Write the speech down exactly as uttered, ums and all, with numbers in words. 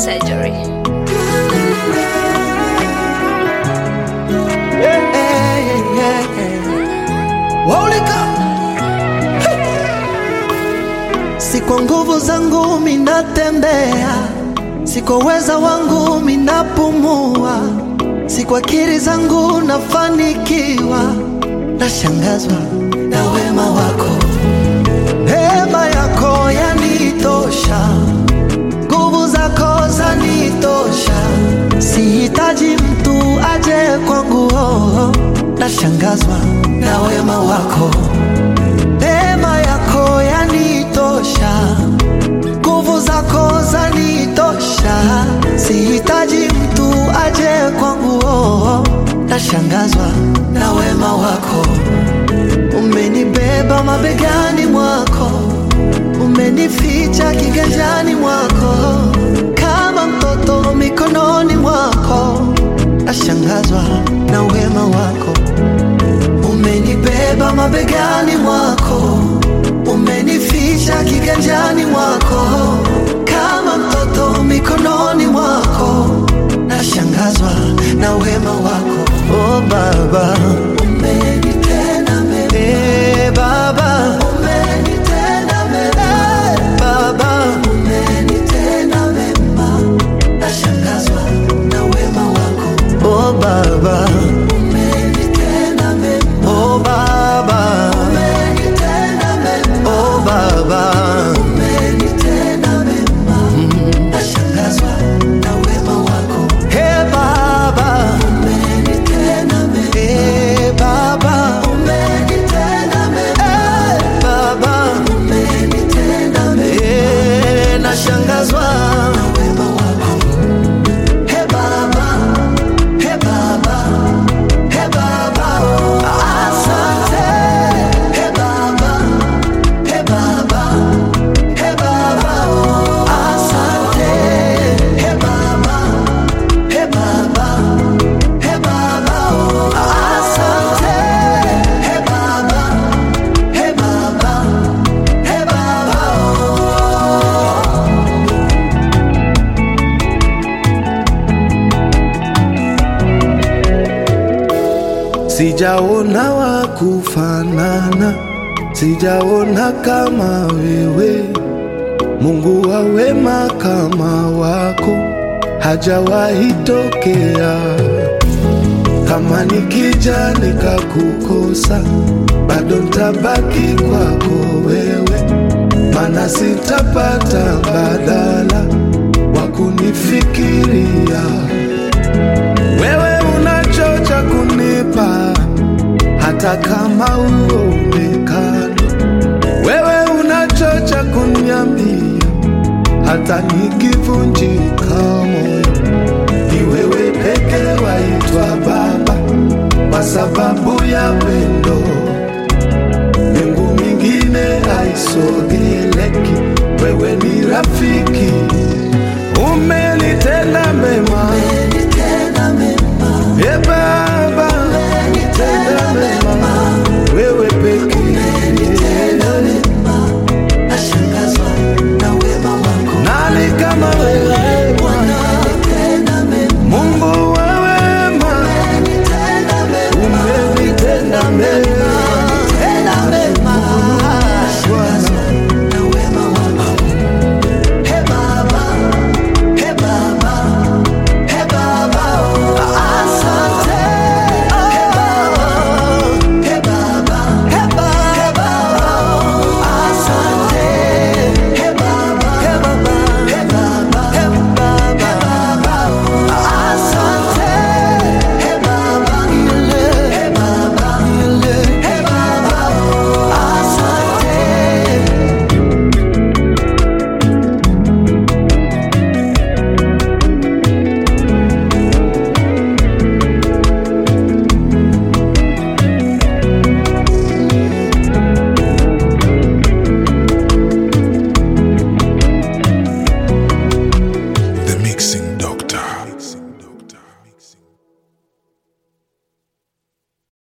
surgery. Yeah, yeah, yeah, yeah. Holy God. Si kwa nguvu zangu minatembea, si kwa uweza wangu minapumua, si kwa akili zangu nafanikiwa. Nashangazwa na wema wako, neema yako yanitosha, nguvu zako zanitosha. Sihitaji mtu aje kwangu, oh. Nashangazwa na wema wako, neema yako yanitosha, nguvu zako zanitosha. Sihitaji mtu aje kwangu, oh. Nashangazwa na wema wako. Umenibeba mabegani mwako, umenificha kiganjani mwako, kama mtoto mikononi mwako. Nashangazwa na wema wako. Umenibeba mabegani mwako, umenificha kiganjani mwako, kama mtoto mikononi mwako. Nashangazwa na wema wako. Oh Baba, umenitenda mema. Eh Baba, umenitenda mema. Baba, umenitenda mema. Nashangazwa na wema wako. Oh Baba, umenitenda mema. Oh Baba, umenitenda mema. Oh Baba, umenitenda mema. Nashangazwa na wema wako. Hey Baba, umenitenda mema. Hey Baba, umenitenda mema. Hey Baba, umenitenda mema. Hey, nashangazwa na wema wako. Hey Baba, hey Baba, hey Baba, asante. Hey Baba, hey Baba, hey Baba, asante. Hey Baba, hey Baba, hey Baba, asante. Hey Baba, hey Baba, hey Baba. Sijaona wa kufanana, sijaona kama wewe. Mungu wa wema kama wako hajawahi tokea. Kama nikija nikakukosa, bado nitabaki kwako wewe, maana sitapata mbadala wa kunifikiria. Wewe unachocha kunipa hata kama uonekani, wewe unachocha kuniambia hata nikivunjika moyo. Ni wewe peke waitwa Baba kwa sababu ya pendo. Mungu mwingine haisogeleki, wewe ni rafiki